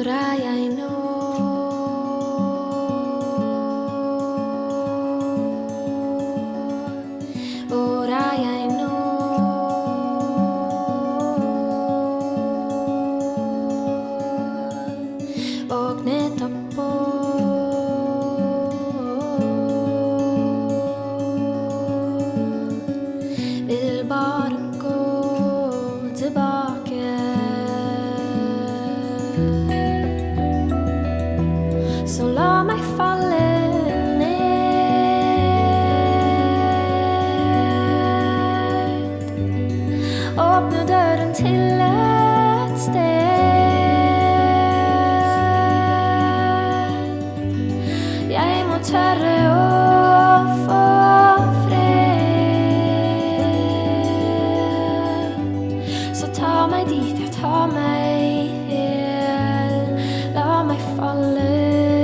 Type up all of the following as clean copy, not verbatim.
er jeg nå? Hvor er jeg nå? Våknet opp vil bare gå tilbake. Så la meg falle ned. Åpne døren til et sted. Jeg må tørre å få fred. Så ta meg dit jeg tar meg hel. La meg falle ned.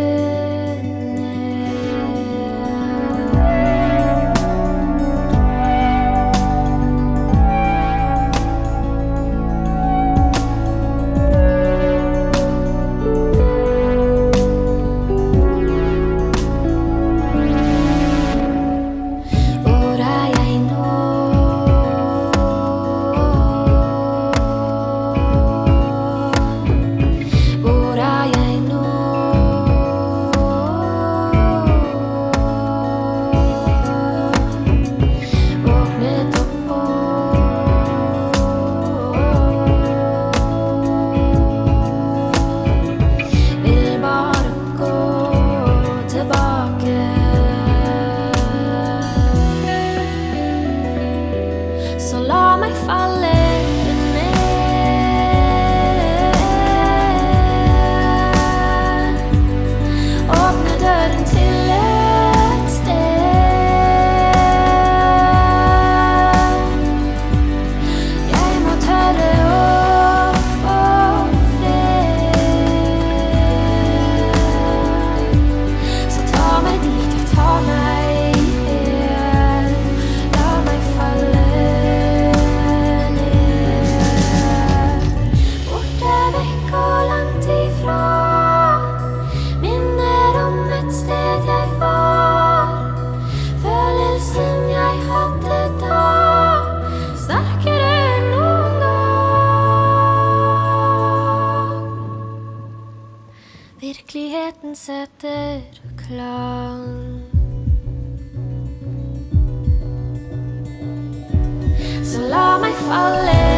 Hvor er jeg nå? Hvor er jeg nå? Våknet opp vil bare gå tilbake. Så la meg falle ned. Åpne døren til et sted. Jeg må tørre å få fred. Så ta meg dit jeg tar meg hel. La meg falle ned. Borte vekk og langt ifra. Minner om et sted jeg var. Følelsen jeg hadde da. Sterkere enn noen gang. Virkeligheten setter klang. Så la meg falle